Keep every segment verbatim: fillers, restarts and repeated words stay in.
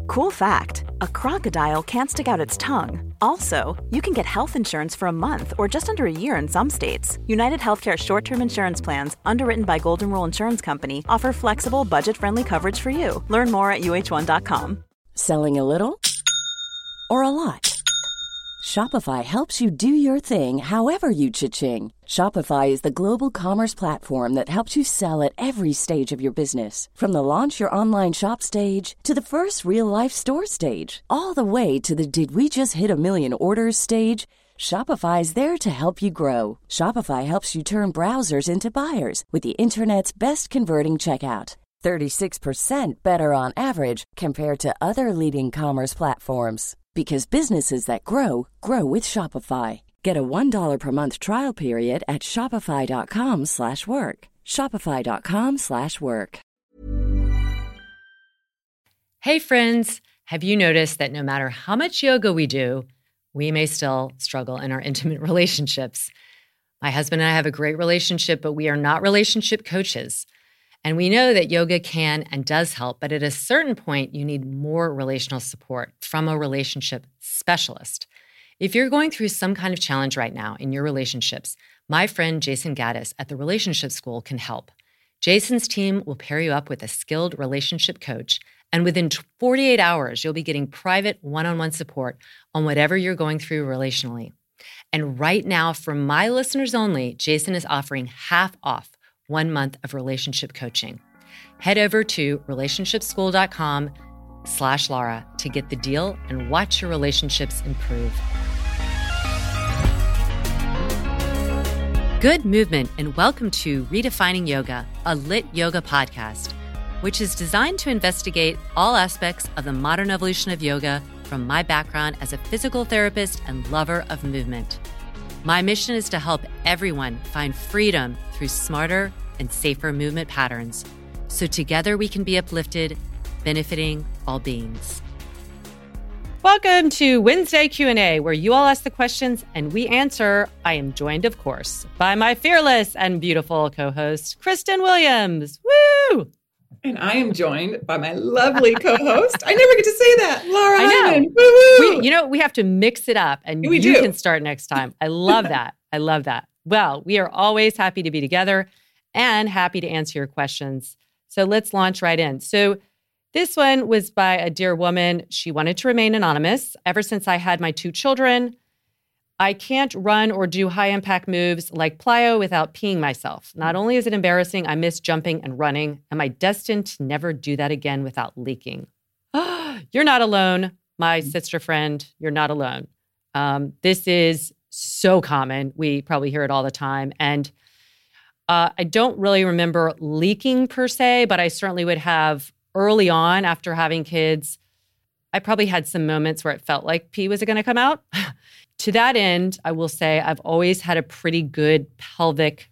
Cool fact, a crocodile can't stick out its tongue. Also, you can get health insurance for a month or just under a year in some states. United Healthcare short-term insurance plans, underwritten by Golden Rule Insurance Company, offer flexible, budget-friendly coverage for you. Learn more at U H one dot com. Selling a little or a lot? Shopify helps you do your thing however you cha-ching. Shopify is the global commerce platform that helps you sell at every stage of your business. From the launch your online shop stage to the first real-life store stage, all the way to the did we just hit a million orders stage. Shopify is there to help you grow. Shopify helps you turn browsers into buyers with the internet's best converting checkout. thirty-six percent better on average compared to other leading commerce platforms. Because businesses that grow, grow with Shopify. Get a one dollar per month trial period at shopify.com slash work. Shopify.com slash work. Hey friends, have you noticed that no matter how much yoga we do, we may still struggle in our intimate relationships? My husband and I have a great relationship, but we are not relationship coaches. And we know that yoga can and does help, but at a certain point, you need more relational support from a relationship specialist. If you're going through some kind of challenge right now in your relationships, my friend Jason Gaddis at the Relationship School can help. Jason's team will pair you up with a skilled relationship coach, and within forty-eight hours, you'll be getting private one-on-one support on whatever you're going through relationally. And right now, for my listeners only, Jason is offering half off one month of relationship coaching. Head over to relationshipschool.com slash Laura to get the deal and watch your relationships improve. Good movement, and welcome to Redefining Yoga, a lit yoga podcast, which is designed to investigate all aspects of the modern evolution of yoga from my background as a physical therapist and lover of movement. My mission is to help everyone find freedom through smarter and safer movement patterns, so together we can be uplifted, benefiting all beings. Welcome to Wednesday Q and A, where you all ask the questions and we answer. I am joined, of course, by my fearless and beautiful co-host, Kristen Williams. Woo! And I am joined by my lovely co-host. I never get to say that, Laura I know. Hyman. Woo-woo. We, you know, we have to mix it up, and We you do. can start next time. I love that. I love that. Well, we are always happy to be together and happy to answer your questions. So let's launch right in. So this one was by a dear woman. She wanted to remain anonymous. Ever since I had my two children, I can't run or do high-impact moves like plyo without peeing myself. Not only is it embarrassing, I miss jumping and running. Am I destined to never do that again without leaking? You're not alone, my sister friend. You're not alone. Um, this is so common. We probably hear it all the time. And uh, I don't really remember leaking per se, but I certainly would have early on after having kids. I probably had some moments where it felt like pee was going to come out. To that end, I will say I've always had a pretty good pelvic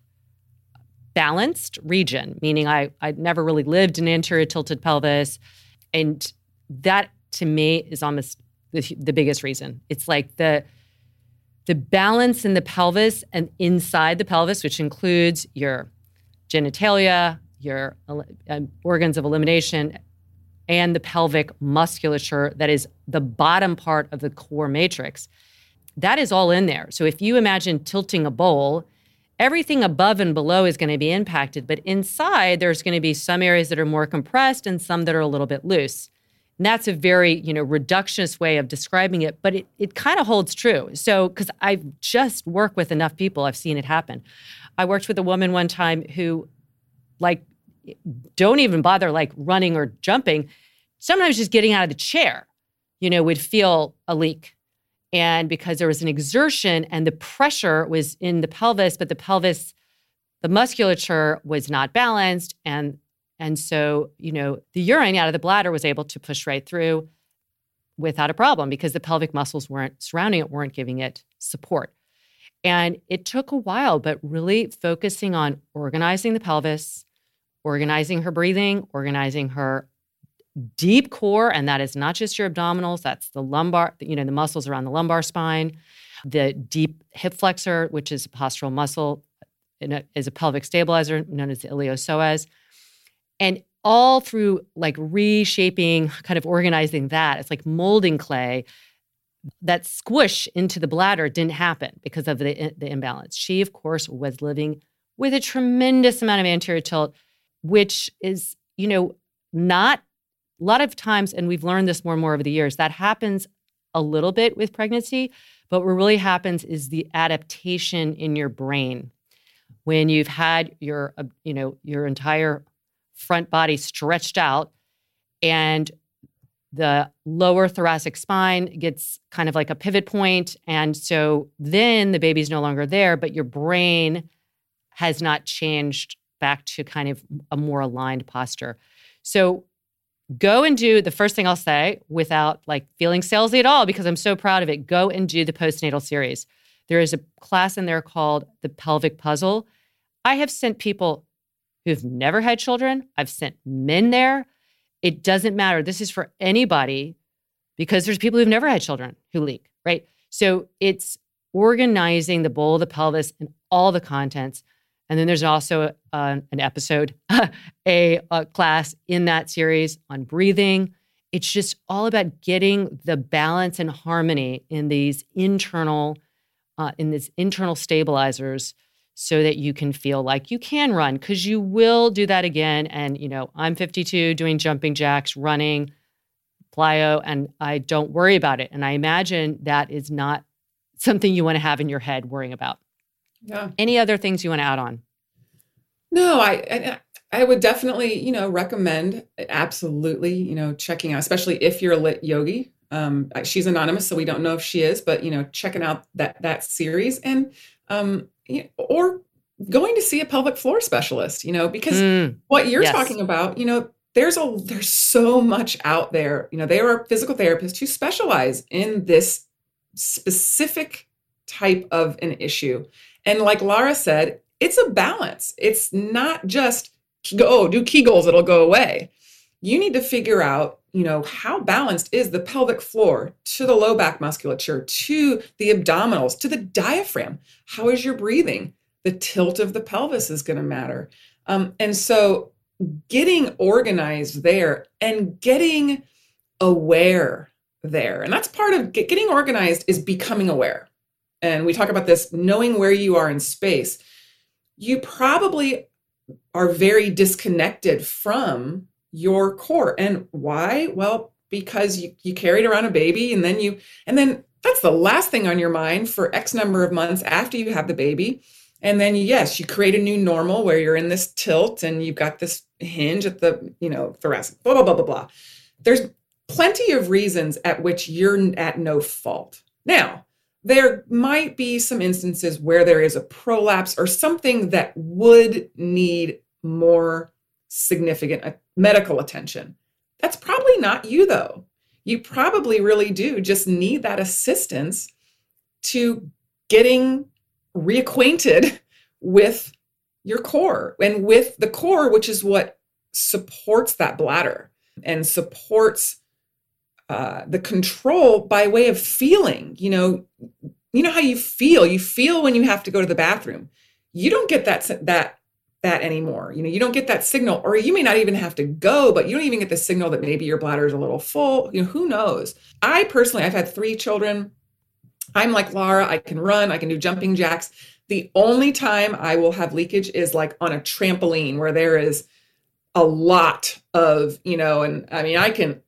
balanced region, meaning I I never really lived an anterior tilted pelvis. And that to me is almost the, the biggest reason. It's like the the balance in the pelvis and inside the pelvis, which includes your genitalia, your uh, organs of elimination, and the pelvic musculature that is the bottom part of the core matrix. That is all in there. So if you imagine tilting a bowl, everything above and below is going to be impacted, but inside there's going to be some areas that are more compressed and some that are a little bit loose. And that's a very, you know, reductionist way of describing it, but it it kind of holds true. So, because I've just worked with enough people, I've seen it happen. I worked with a woman one time who, like, don't even bother like running or jumping. Sometimes just getting out of the chair, you know, would feel a leak. And because there was an exertion and the pressure was in the pelvis, but the pelvis, the musculature was not balanced. And, and so, you know, the urine out of the bladder was able to push right through without a problem because the pelvic muscles weren't surrounding it, weren't giving it support. And it took a while, but really focusing on organizing the pelvis, organizing her breathing, organizing her deep core, and that is not just your abdominals, that's the lumbar, you know, the muscles around the lumbar spine, the deep hip flexor, which is a postural muscle, in a, is a pelvic stabilizer known as the iliopsoas. And all through like reshaping, kind of organizing that, it's like molding clay. That squish into the bladder didn't happen because of the, the imbalance. She, of course, was living with a tremendous amount of anterior tilt, which is, you know, not a lot of times, and we've learned this more and more over the years, that happens a little bit with pregnancy, but what really happens is the adaptation in your brain. When you've had your, uh, you know, your entire front body stretched out and the lower thoracic spine gets kind of like a pivot point. And so then the baby's no longer there, but your brain has not changed back to kind of a more aligned posture. So go and do, the first thing I'll say without like feeling salesy at all, because I'm so proud of it, go and do the postnatal series. There is a class in there called the Pelvic Puzzle. I have sent people who've never had children. I've sent men there. It doesn't matter. This is for anybody because there's people who've never had children who leak, right? So it's organizing the bowl of the pelvis and all the contents. And then there's also uh, an episode, a, a class in that series on breathing. It's just all about getting the balance and harmony in these internal, uh, in these internal stabilizers so that you can feel like you can run, because you will do that again. And, you know, I'm fifty-two doing jumping jacks, running, plyo, and I don't worry about it. And I imagine that is not something you want to have in your head worrying about. Yeah. Any other things you want to add on? No, I, I I would definitely, you know, recommend absolutely, you know, checking out, especially if you're a lit yogi. Um, she's anonymous, so we don't know if she is, but, you know, checking out that that series and um, you know, or going to see a pelvic floor specialist, you know, because mm, what you're yes. talking about, you know, there's a there's so much out there. You know, there are physical therapists who specialize in this specific type of an issue. And like Lara said, it's a balance. It's not just, oh, do Kegels, it'll go away. You need to figure out, you know, how balanced is the pelvic floor to the low back musculature, to the abdominals, to the diaphragm. How is your breathing? The tilt of the pelvis is going to matter. Um, and so getting organized there and getting aware there. And that's part of get, getting organized is becoming aware. And we talk about this, knowing where you are in space. You probably are very disconnected from your core. And why? Well, because you, you carried around a baby and then you, and then that's the last thing on your mind for X number of months after you have the baby. And then, yes, you create a new normal where you're in this tilt and you've got this hinge at the, you know, thoracic, blah, blah, blah, blah, blah. There's plenty of reasons at which you're at no fault. Now, there might be some instances where there is a prolapse or something that would need more significant medical attention. That's probably not you, though. You probably really do just need that assistance to getting reacquainted with your core and with the core, which is what supports that bladder and supports uh, the control by way of feeling. You know, you know how you feel. You feel when you have to go to the bathroom. You don't get that that that anymore. You know, you don't get that signal, or you may not even have to go, but you don't even get the signal that maybe your bladder is a little full. You know, who knows? I personally, I've had three children. I'm like Lara. I can run. I can do jumping jacks. The only time I will have leakage is like on a trampoline where there is a lot of, you know, and I mean, I can,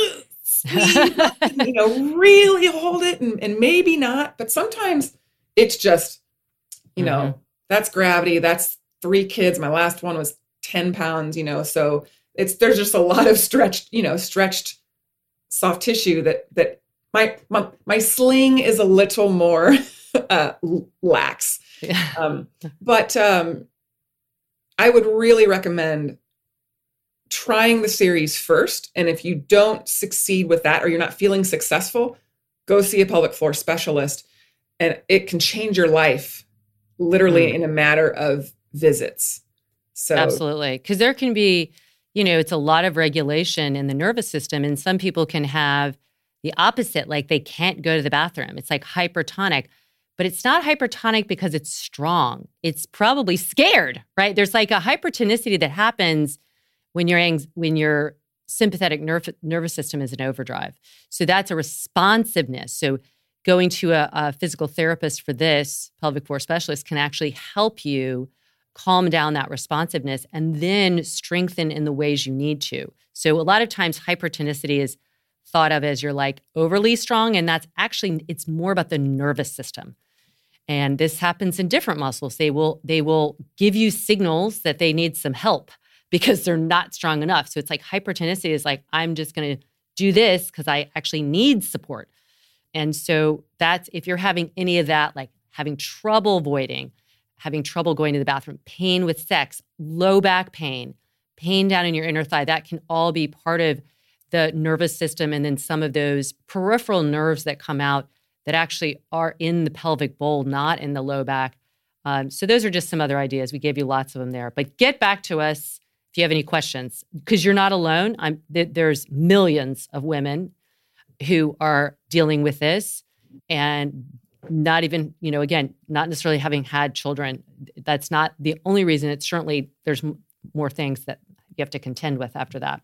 you know, really hold it and, and maybe not, but sometimes it's just, you know, mm-hmm. that's gravity. That's three kids. My last one was ten pounds, you know, so it's, there's just a lot of stretched, you know, stretched soft tissue that, that my, my, my sling is a little more uh, lax. Yeah. Um, but um, I would really recommend trying the series first. And if you don't succeed with that, or you're not feeling successful, go see a pelvic floor specialist, and it can change your life literally mm. in a matter of visits. So absolutely. Because there can be, you know, it's a lot of regulation in the nervous system, and some people can have the opposite, like they can't go to the bathroom. It's like hypertonic. But it's not hypertonic because it's strong. It's probably scared, right? There's like a hypertonicity that happens when your ang- when your sympathetic nerve, nervous system is in overdrive. So that's a responsiveness. So going to a, a physical therapist for this, pelvic floor specialist, can actually help you calm down that responsiveness and then strengthen in the ways you need to. So a lot of times hypertonicity is thought of as you're like overly strong, and that's actually, it's more about the nervous system. And this happens in different muscles. They will they will give you signals that they need some help because they're not strong enough. So it's like hypertonicity is like, I'm just going to do this because I actually need support. And so that's, if you're having any of that, like having trouble voiding, having trouble going to the bathroom, pain with sex, low back pain, pain down in your inner thigh, that can all be part of the nervous system. And then some of those peripheral nerves that come out that actually are in the pelvic bowl, not in the low back. Um, so those are just some other ideas. We gave you lots of them there. But get back to us if you have any questions, because you're not alone. I'm, th- there's millions of women who are dealing with this and not even, you know, again, not necessarily having had children. That's not the only reason. It's certainly, there's m- more things that you have to contend with after that.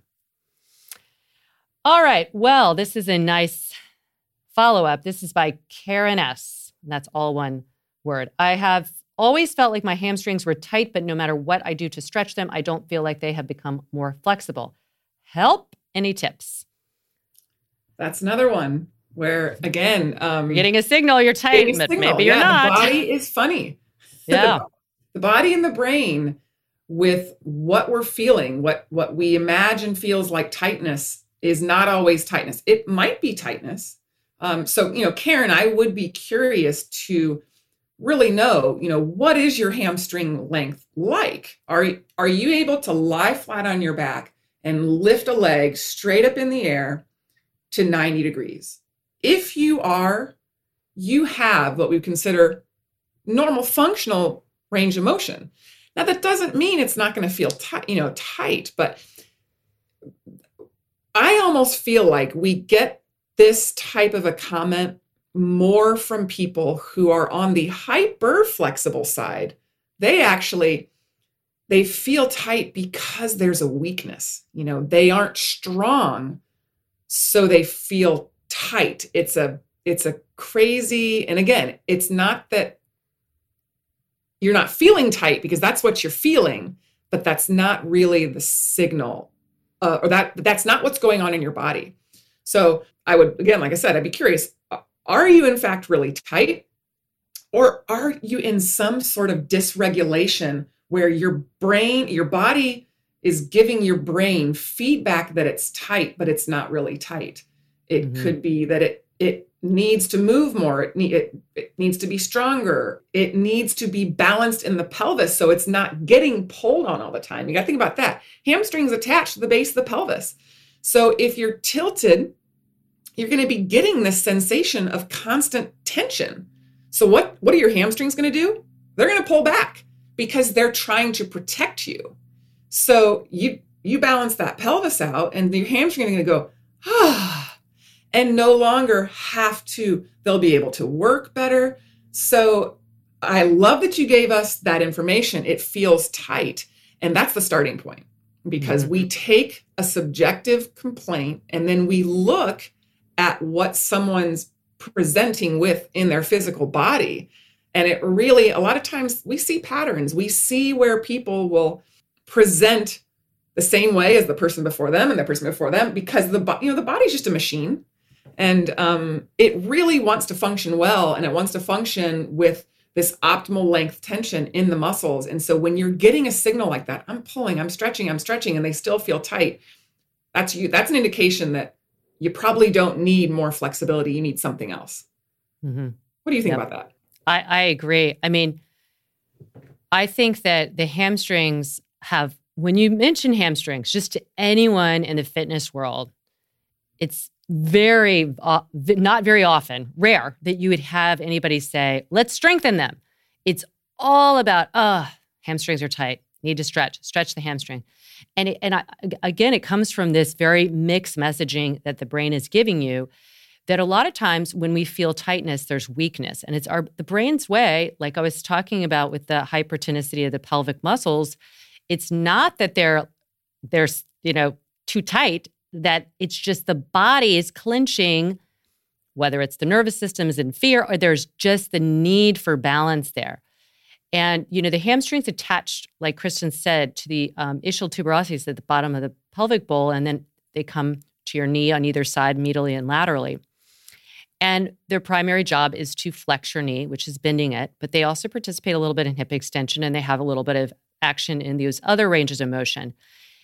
All right. Well, this is a nice follow-up. This is by Karen S. And that's all one word. I have always felt like my hamstrings were tight, but no matter what I do to stretch them, I don't feel like they have become more flexible. Help? Any tips? That's another one where, again, um, you're getting a signal you're tight, but signal. maybe you're yeah, not. The body is funny. Yeah. the, the body and the brain, with what we're feeling, what, what we imagine feels like tightness, is not always tightness. It might be tightness. Um, so, you know, Karen, I would be curious to really know, you know, what is your hamstring length like? Are, are you able to lie flat on your back and lift a leg straight up in the air to ninety degrees? If you are, you have what we consider normal functional range of motion. Now, that doesn't mean it's not going to feel tight, you know, tight, but I almost feel like we get this type of a comment more from people who are on the hyper flexible side. They actually, they feel tight because there's a weakness. You know, they aren't strong, so they feel tight. It's a, it's a crazy, and again, it's not that you're not feeling tight because that's what you're feeling, but that's not really the signal, uh, or that that's not what's going on in your body. So I would, again, like I said, I'd be curious, are you in fact really tight? Or are you in some sort of dysregulation where your brain, your body is giving your brain feedback that it's tight, but it's not really tight? It mm-hmm. could be that it it needs to move more. It, need, it, it needs to be stronger. It needs to be balanced in the pelvis so it's not getting pulled on all the time. You got to think about that. Hamstrings attached to the base of the pelvis. So if you're tilted, you're going to be getting this sensation of constant tension. So what, what are your hamstrings going to do? They're going to pull back because they're trying to protect you. So you you balance that pelvis out and your hamstring are going to go, ah, and no longer have to, they'll be able to work better. So I love that you gave us that information. It feels tight. And that's the starting point, because mm-hmm. we take a subjective complaint and then we look at what someone's presenting with in their physical body. And it really, a lot of times we see patterns. We see where people will present the same way as the person before them and the person before them, because the you know the body's just a machine, and um, it really wants to function well, and it wants to function with this optimal length tension in the muscles. And so when you're getting a signal like that, I'm pulling, I'm stretching, I'm stretching, and they still feel tight, that's you. That's an indication that you probably don't need more flexibility. You need something else. Mm-hmm. What do you think yep. about that? I, I agree. I mean, I think that the hamstrings have, when you mention hamstrings, just to anyone in the fitness world, it's very, uh, not very often, rare that you would have anybody say, let's strengthen them. It's all about, oh, hamstrings are tight, need to stretch, stretch the hamstring. And it, and I, again, it comes from this very mixed messaging that the brain is giving you, that a lot of times when we feel tightness, there's weakness. And it's our the brain's way, like I was talking about with the hypertonicity of the pelvic muscles, it's not that they're they're, you know, too tight, that it's just the body is clenching, whether it's the nervous system is in fear or there's just the need for balance there. And, you know, the hamstrings attached, like Kristen said, to the um, ischial tuberosities at the bottom of the pelvic bowl, and then they come to your knee on either side, medially and laterally. And their primary job is to flex your knee, which is bending it, but they also participate a little bit in hip extension, and they have a little bit of action in those other ranges of motion.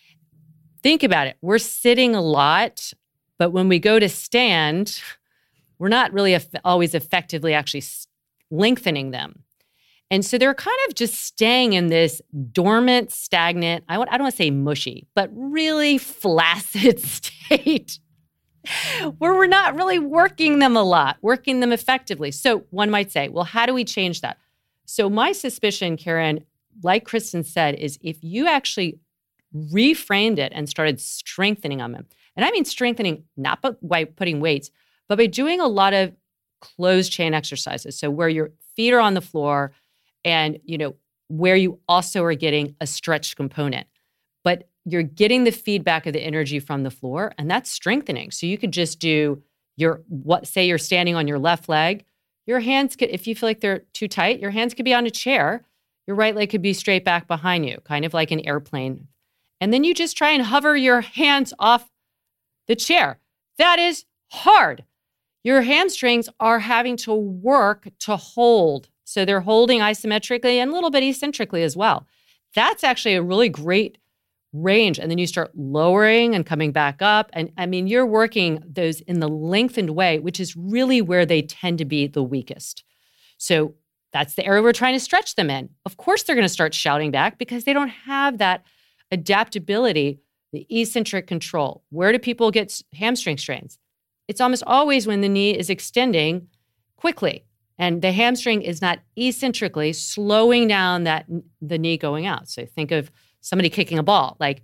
Think about it. We're sitting a lot, but when we go to stand, we're not really eff- always effectively actually lengthening them. And so they're kind of just staying in this dormant, stagnant, I, I don't want to say mushy, but really flaccid state where we're not really working them a lot, working them effectively. So one might say, well, how do we change that? So my suspicion, Karen, like Kristen said, is if you actually reframed it and started strengthening them, and I mean strengthening not by putting weights, but by doing a lot of closed chain exercises. So where your feet are on the floor, and, you know, where you also are getting a stretch component, but you're getting the feedback of the energy from the floor, and that's strengthening. So you could just do your, what, say you're standing on your left leg, your hands could, if you feel like they're too tight, your hands could be on a chair, your right leg could be straight back behind you, kind of like an airplane. And then you just try and hover your hands off the chair. That is hard. Your hamstrings are having to work to hold. So they're holding isometrically and a little bit eccentrically as well. That's actually a really great range. And then you start lowering and coming back up. And I mean, you're working those in the lengthened way, which is really where they tend to be the weakest. So that's the area we're trying to stretch them in. Of course, they're going to start shouting back because they don't have that adaptability, the eccentric control. Where do people get hamstring strains? It's almost always when the knee is extending quickly. And the hamstring is not eccentrically slowing down that the knee going out. So think of somebody kicking a ball. Like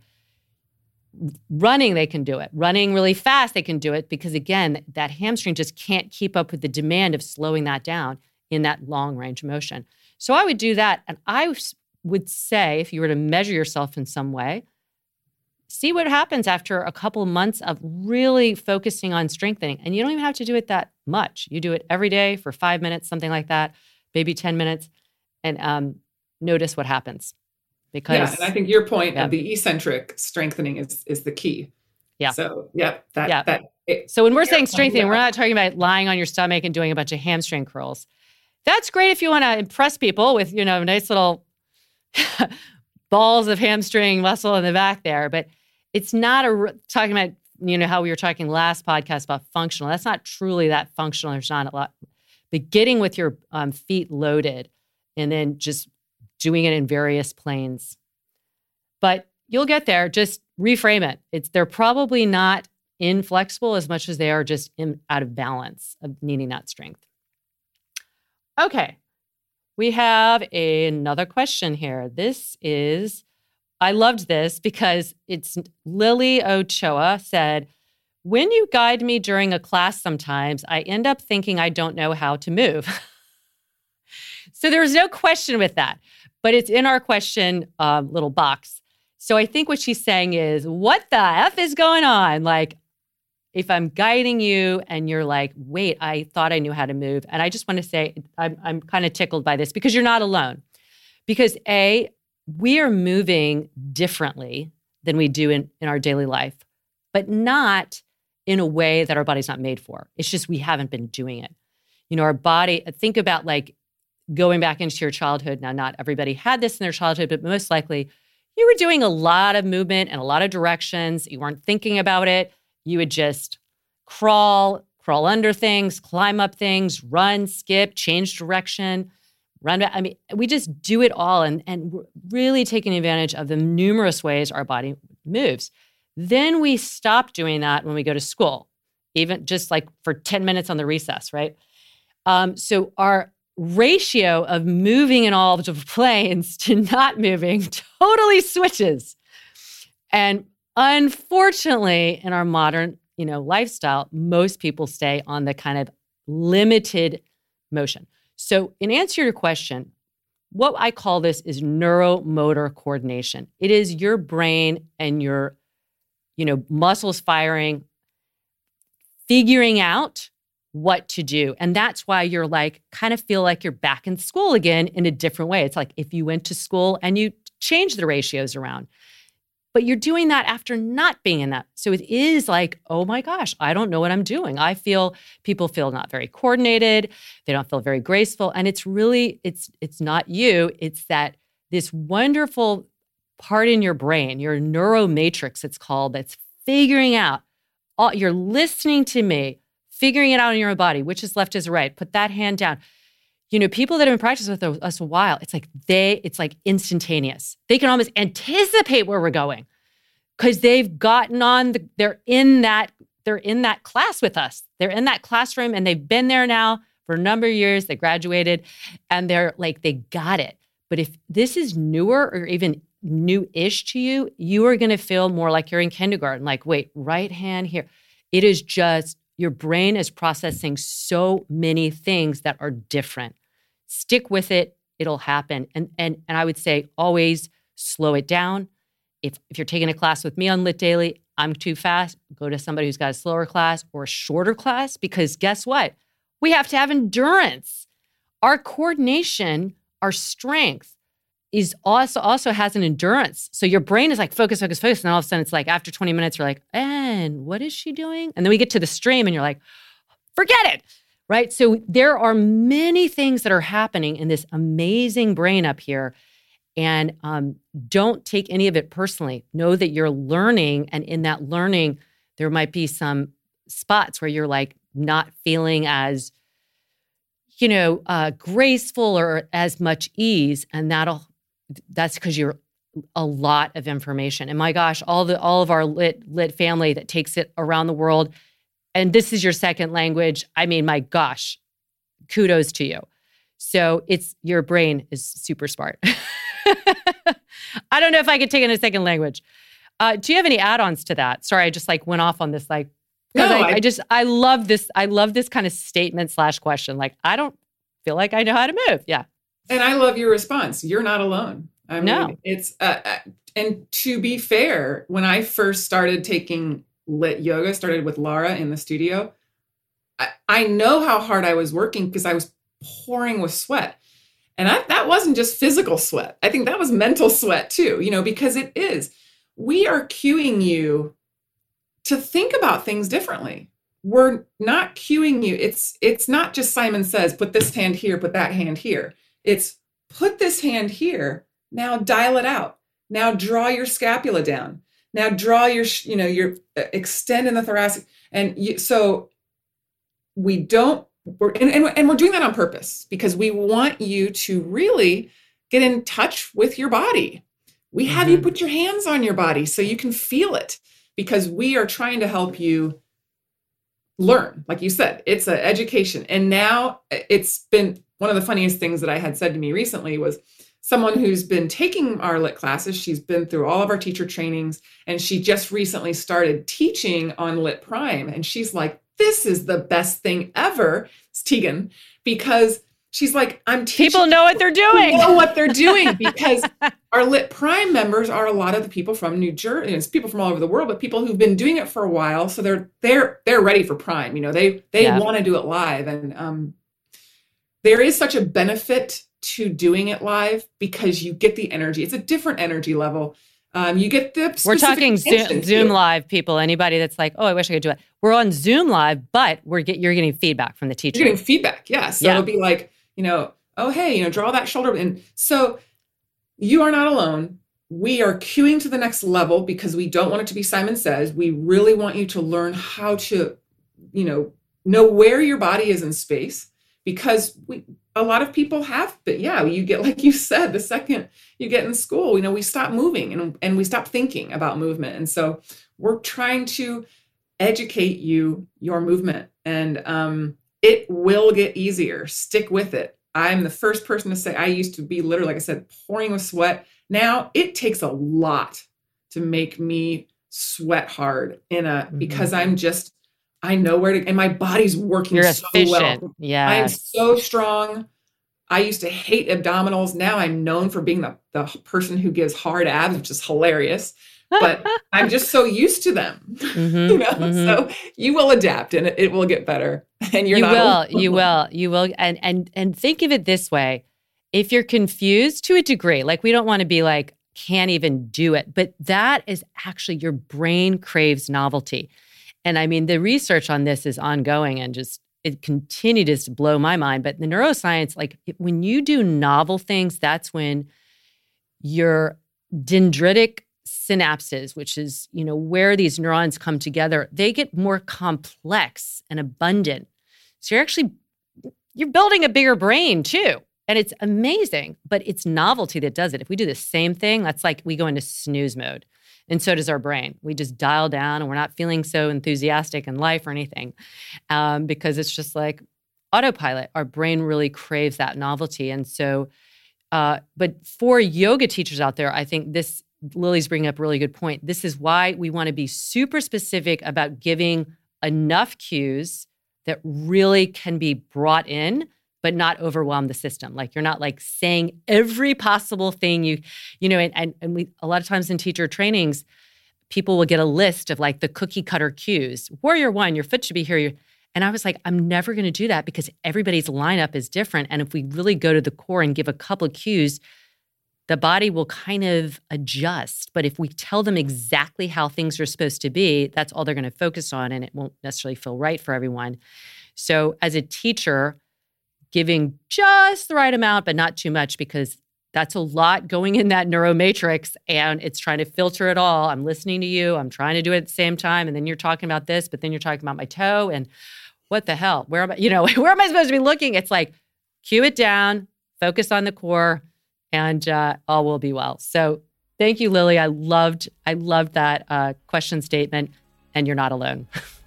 running, they can do it. Running really fast, they can do it because, again, that hamstring just can't keep up with the demand of slowing that down in that long range motion. So I would do that. And I would say, if you were to measure yourself in some way, see what happens after a couple of months of really focusing on strengthening. And you don't even have to do it that much. You do it every day for five minutes, something like that, maybe ten minutes, and um, notice what happens. Because yeah, and I think your point yeah. of the eccentric strengthening is is the key. Yeah. So yeah, that yeah. that. It, so when we're saying strengthening, yeah. we're not talking about lying on your stomach and doing a bunch of hamstring curls. That's great if you want to impress people with, you know, nice little balls of hamstring muscle in the back there, but it's not a talking about, you know, how we were talking last podcast about functional. That's not truly that functional. There's not a lot. But getting with your um, feet loaded and then just doing it in various planes. But you'll get there. Just reframe it. It's they're probably not inflexible as much as they are just in, out of balance of needing that strength. Okay. We have a, another question here. This is, I loved this because it's Lily Ochoa said, when you guide me during a class sometimes, I end up thinking I don't know how to move. So there's no question with that, but it's in our question uh, little box. So I think what she's saying is, what the F is going on? Like, if I'm guiding you and you're like, wait, I thought I knew how to move. And I just want to say, I'm, I'm kind of tickled by this because you're not alone. Because A, we are moving differently than we do in, in our daily life, but not in a way that our body's not made for. It's just we haven't been doing it. You know, our body, think about like going back into your childhood. Now, not everybody had this in their childhood, but most likely you were doing a lot of movement and a lot of directions. You weren't thinking about it. You would just crawl, crawl under things, climb up things, run, skip, change direction, run back. I mean, we just do it all and, and we're really taking advantage of the numerous ways our body moves. Then we stop doing that when we go to school, even just like for ten minutes on the recess, right? Um, so our ratio of moving in all the planes to not moving totally switches. And unfortunately, in our modern, you know, lifestyle, most people stay on the kind of limited motion. So in answer to your question, what I call this is neuromotor coordination. It is your brain and your, you know, muscles firing, figuring out what to do. And that's why you're like, kind of feel like you're back in school again in a different way. It's like if you went to school and you changed the ratios around, but you're doing that after not being in that. So it is like, oh my gosh, I don't know what I'm doing. I feel, people feel not very coordinated. They don't feel very graceful. And it's really, it's, it's not you. It's that this wonderful part in your brain, your neuromatrix, it's called, that's figuring out, all, you're listening to me, figuring it out in your own body, which is left is right. Put that hand down. You know, people that have been practicing with us a while, it's like they, it's like instantaneous. They can almost anticipate where we're going because they've gotten on the, they're in that, they're in that class with us. They're in that classroom and they've been there now for a number of years. They graduated and they're like, they got it. But if this is newer or even new-ish to you, you are going to feel more like you're in kindergarten. Like, wait, right hand here. It is just, your brain is processing so many things that are different. Stick with it. It'll happen. And and and I would say always slow it down. If if you're taking a class with me on Lit Daily, I'm too fast, go to somebody who's got a slower class or a shorter class, because guess what? We have to have endurance. Our coordination, our strength is also also has an endurance. So your brain is like focus, focus, focus. And all of a sudden it's like after twenty minutes, you're like, and what is she doing? And then we get to the stream and you're like, forget it. Right? So there are many things that are happening in this amazing brain up here. And um, don't take any of it personally. Know that you're learning. And in that learning, there might be some spots where you're like not feeling as, you know, uh, graceful or as much ease. And that'll, that's because you're a lot of information. And my gosh, all the, all of our lit, lit family that takes it around the world, and this is your second language. I mean, my gosh, kudos to you. So it's, your brain is super smart. I don't know if I could take it in a second language. Uh, do you have any add-ons to that? Sorry, I just like went off on this, like, because No, I, I- I just, I love this. I love this kind of statement slash question. Like, I don't feel like I know how to move. Yeah. And I love your response. You're not alone. I mean, No. it's, uh, uh, and to be fair, when I first started taking lit yoga, started with Laura in the studio, I, I know how hard I was working because I was pouring with sweat. And I, that wasn't just physical sweat. I think that was mental sweat too, you know, because it is, we are cueing you to think about things differently. We're not cueing you. It's, it's not just Simon Says, put this hand here, put that hand here. It's put this hand here. Now dial it out. Now draw your scapula down. Now draw your, you know, your uh, extend in the thoracic. And you, so we don't, we're, and, and, and we're doing that on purpose because we want you to really get in touch with your body. We have Mhm. you put your hands on your body so you can feel it, because we are trying to help you learn. Like you said, it's an education. And now it's been one of the funniest things that I had said to me recently was someone who's been taking our lit classes. She's been through all of our teacher trainings, and she just recently started teaching on Lit Prime. And she's like, this is the best thing ever. It's Tegan, because she's like, I'm teaching. People know what they're doing. Know what they're doing, because our Lit Prime members are a lot of the people from New Jersey. It's people from all over the world, but people who've been doing it for a while. So they're they're they're ready for Prime. You know, they they Yeah. want to do it live, and um, there is such a benefit to doing it live because you get the energy. It's a different energy level. Um, you get the We're specific talking attention, Zoom, too. Zoom Live, people. Anybody that's like, oh, I wish I could do it. We're on Zoom Live, but we're get, you're getting feedback from the teacher. You're getting feedback, yeah. So Yeah. it'll be like, you know, oh, hey, you know, draw that shoulder. And so you are not alone. We are cueing to the next level because we don't want it to be Simon Says. We really want you to learn how to, you know, know where your body is in space, because we, a lot of people have, but yeah, you get, like you said, the second you get in school, you know, we stop moving and, and we stop thinking about movement. And so we're trying to educate you, your movement, and um, it will get easier. Stick with it. I'm the first person to say, I used to be literally, like I said, pouring with sweat. Now it takes a lot to make me sweat hard in a, Mhm. because I'm just, I know where to, and my body's working You're so efficient. well. Yeah. I am so strong. I used to hate abdominals. Now I'm known for being the, the person who gives hard abs, which is hilarious. But I'm just so used to them, mm-hmm, you know. Mm-hmm. So you will adapt, and it, it will get better. And you're you not will, you will, you will. And and and think of it this way: if you're confused to a degree, like we don't want to be like can't even do it, but that is actually your brain craves novelty. And I mean, the research on this is ongoing, and just it continues to blow my mind. But the neuroscience, like when you do novel things, that's when your dendritic synapses, which is, you know, where these neurons come together, they get more complex and abundant. So you're actually, you're building a bigger brain too. And it's amazing, but it's novelty that does it. If we do the same thing, that's like we go into snooze mode. And so does our brain. We just dial down and we're not feeling so enthusiastic in life or anything um, because it's just like autopilot. Our brain really craves that novelty. And so, uh, but for yoga teachers out there, I think this, Lily's bringing up a really good point. This is why we want to be super specific about giving enough cues that really can be brought in, but not overwhelm the system. Like you're not like saying every possible thing you, you know, and, and, and we, a lot of times in teacher trainings, people will get a list of like the cookie cutter cues. Warrior one, your foot should be here. And I was like, I'm never going to do that because everybody's lineup is different. And if we really go to the core and give a couple of cues, the body will kind of adjust. But if we tell them exactly how things are supposed to be, that's all they're going to focus on, and it won't necessarily feel right for everyone. So as a teacher, giving just the right amount, but not too much, because that's a lot going in that neuromatrix, and it's trying to filter it all. I'm listening to you. I'm trying to do it at the same time. And then you're talking about this, but then you're talking about my toe, and what the hell? Where am I, you know, where am I supposed to be looking? It's like, cue it down, focus on the core, and uh, all will be well. So thank you, Lily. I loved, I loved that uh, question statement, and you're not alone.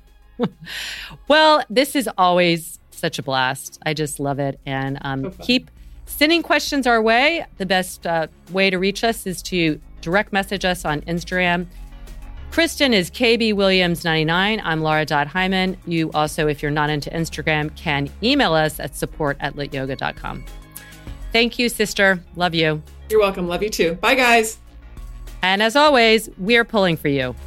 Well, this is always such a blast. I just love it. And um, so keep sending questions our way. The best uh, way to reach us is to direct message us on Instagram. Kristen is K B Williams ninety-nine. I'm Laura Dodd Hyman. You also, if you're not into Instagram, can email us at support at lit yoga dot com. Thank you, sister. Love you. You're welcome. Love you too. Bye, guys. And as always, we're pulling for you.